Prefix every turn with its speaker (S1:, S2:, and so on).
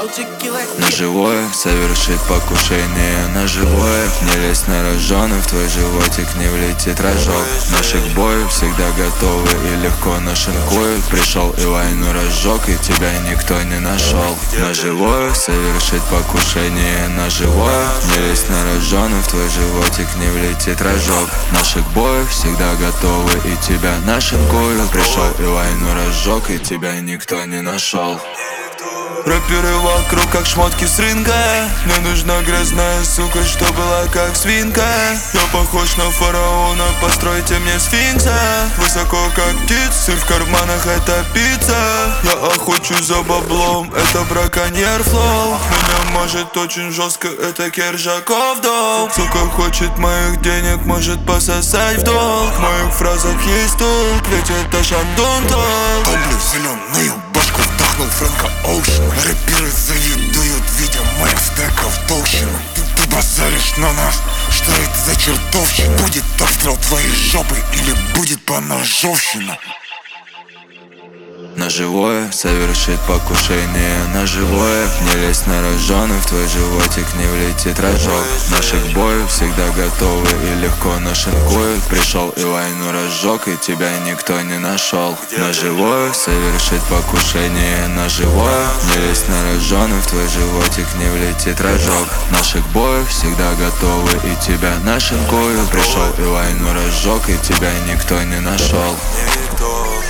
S1: На живое совершить покушение, на живое не лезь на рожжёный, в твой животик не влетит рожок. Наши к бою всегда готовы и легко нашинкуют. Пришел и войну разжег, и тебя никто не нашел. На живое совершить покушение, на живое не лезь на рожжёный, в твой животик не влетит рожок. Наши к бою всегда готовы и тебя нашинкуют. Пришел и войну разжег, и тебя никто не нашел.
S2: Рэперы вокруг как шмотки с рынка. Мне нужна грязная сука, что была как свинка. Я похож на фараона, постройте мне сфинкса. Высоко как птицы, в карманах это пицца. Я охочусь за баблом, это браконьер флоу. Меня может очень жестко, это Кержаков дом. Сука хочет моих денег, может пососать в долг. В моих фразах есть толк, ведь это Шандон толк.
S3: Томблю зеленую башку вдохнул Фрэнка Оушена. Рэперы завидуют, видя моих стеков толщину. Ты базаришь на нас, что это за чертовщина? Будет обстрел твоей жопы или будет поножовщина?
S1: На живое совершить покушение, на живое не лезь на рожжёный, в твой животик не влетит рожок. Наши к бою всегда готовы и легко нашинкуют. Пришел и войну разжег, и тебя никто не нашел. На живое совершить покушение, на живое не лезь на рожжёный, в твой животик не влетит рожок. Наши к бою всегда готовы и тебя нашинкуют. Пришел и войну разжег, и тебя никто не нашел.